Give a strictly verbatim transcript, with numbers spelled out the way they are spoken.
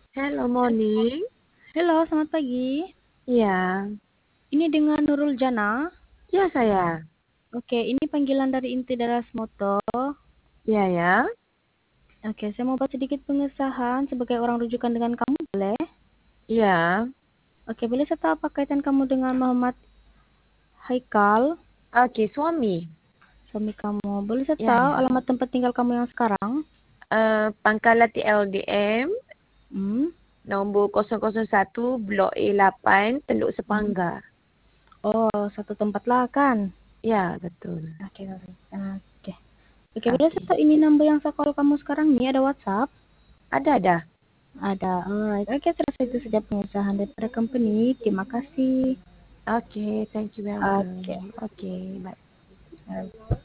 Hello, morning. Halo, selamat pagi. Iya. Ini dengan Nurul Jana. Iya, saya. Oke, ini panggilan dari inti Daras Moto. Iya, ya. Oke, saya mau buat sedikit pengesahan sebagai orang rujukan dengan kamu, boleh? Iya. Oke, boleh saya tahu apa kaitan kamu dengan Muhammad Haikal, Oke, suami. suami kamu? Boleh saya Iya, tahu ya. alamat tempat tinggal kamu yang sekarang? Uh, Pangkalan T L D M, Hmm? nombor kosong kosong satu, Blok A lapan, Teluk Hmm? Sepangga. Oh, satu tempat lah kan? Ya, betul. Oke, oke. Oke, Oke, boleh saya Oke. tahu ini number yang saya call kamu sekarang ini ada WhatsApp? Ada, ada. Ada, alright. Oke, saya rasa itu saja pengesahan daripada company. Terima kasih. Oke, thank you, Oke. welcome. Oke, bye. Alright.